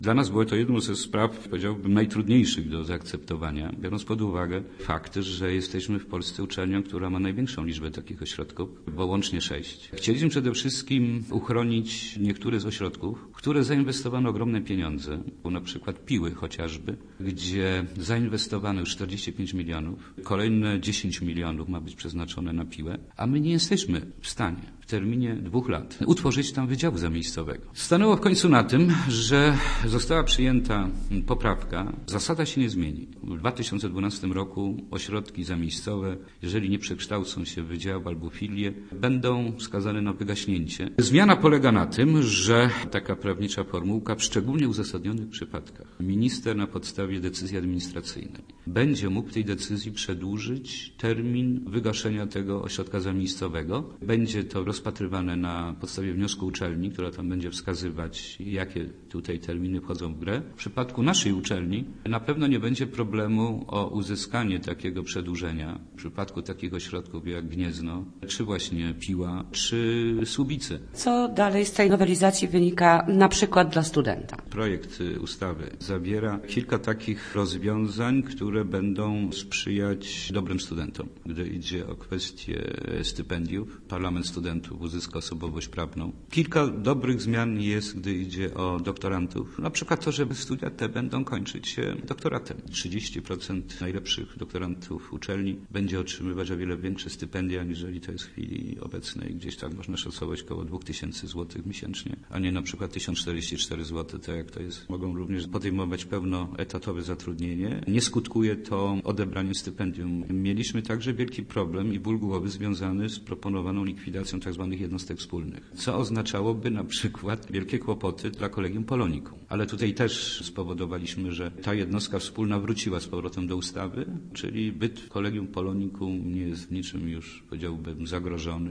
Dla nas było to jedną ze spraw, powiedziałbym, najtrudniejszych do zaakceptowania, biorąc pod uwagę fakt, że jesteśmy w Polsce uczelnią, która ma największą liczbę takich ośrodków, bo łącznie 6. Chcieliśmy przede wszystkim uchronić niektóre z ośrodków, w które zainwestowano ogromne pieniądze, na przykład Piły chociażby, gdzie zainwestowano już 45 milionów, kolejne 10 milionów ma być przeznaczone na Piłę, a my nie jesteśmy w stanie w terminie 2 lat utworzyć tam wydziału zamiejscowego. Stanęło w końcu na tym, że została przyjęta poprawka, zasada się nie zmieni. W 2012 roku ośrodki zamiejscowe, jeżeli nie przekształcą się w wydział albo filię, będą skazane na wygaśnięcie. Zmiana polega na tym, że taka prawnicza formułka w szczególnie uzasadnionych przypadkach minister na podstawie decyzji administracyjnej będzie mógł tej decyzji przedłużyć termin wygaszenia tego ośrodka zamiejscowego. Będzie to rozpatrywane na podstawie wniosku uczelni, która tam będzie wskazywać, jakie tutaj terminy wchodzą w grę. W przypadku naszej uczelni na pewno nie będzie problemu o uzyskanie takiego przedłużenia w przypadku takich ośrodków jak Gniezno, czy właśnie Piła, czy Słubice. Co dalej z tej nowelizacji wynika na przykład dla studenta? Projekt ustawy zawiera kilka takich rozwiązań, które będą sprzyjać dobrym studentom. Gdy idzie o kwestie stypendiów, Parlament Studentów uzyska osobowość prawną. Kilka dobrych zmian jest, gdy idzie o doktorantów. Na przykład to, że studia te będą kończyć się doktoratem. 30% najlepszych doktorantów uczelni będzie otrzymywać o wiele większe stypendia, niżeli to jest w chwili obecnej. Gdzieś tak można szacować około 2000 zł miesięcznie, a nie na przykład 1044 zł, tak jak to jest. Mogą również podejmować pełnoetatowe zatrudnienie. Nie skutkuje to odebraniem stypendium. Mieliśmy także wielki problem i ból głowy związany z proponowaną likwidacją tzw. jednostek wspólnych, co oznaczałoby na przykład wielkie kłopoty dla Collegium Polonicum. Ale tutaj też spowodowaliśmy, że ta jednostka wspólna wróciła z powrotem do ustawy, czyli byt Collegium Polonicum nie jest w niczym już, powiedziałbym, zagrożony.